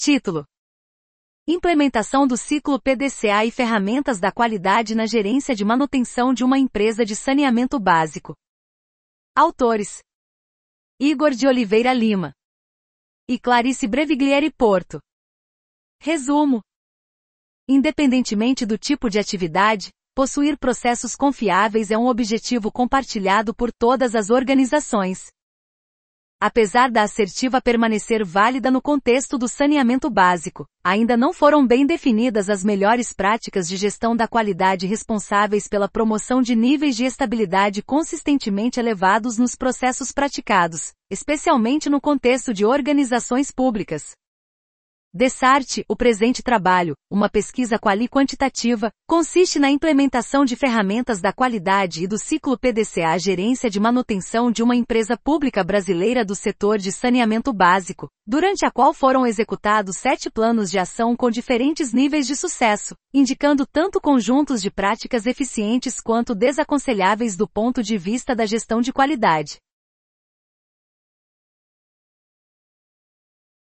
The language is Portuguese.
Título: Implementação do ciclo PDCA e ferramentas da qualidade na gerência de manutenção de uma empresa de saneamento básico. Autores: Igor de Oliveira Lima e Clarice Breviglieri Porto. Resumo: independentemente do tipo de atividade, possuir processos confiáveis é um objetivo compartilhado por todas as organizações. Apesar da assertiva permanecer válida no contexto do saneamento básico, ainda não foram bem definidas as melhores práticas de gestão da qualidade responsáveis pela promoção de níveis de estabilidade consistentemente elevados nos processos praticados, especialmente no contexto de organizações públicas. DESART, o presente trabalho, uma pesquisa quali-quantitativa, consiste na implementação de ferramentas da qualidade e do ciclo PDCA à gerência de manutenção de uma empresa pública brasileira do setor de saneamento básico, durante a qual foram executados 7 planos de ação com diferentes níveis de sucesso, indicando tanto conjuntos de práticas eficientes quanto desaconselháveis do ponto de vista da gestão de qualidade.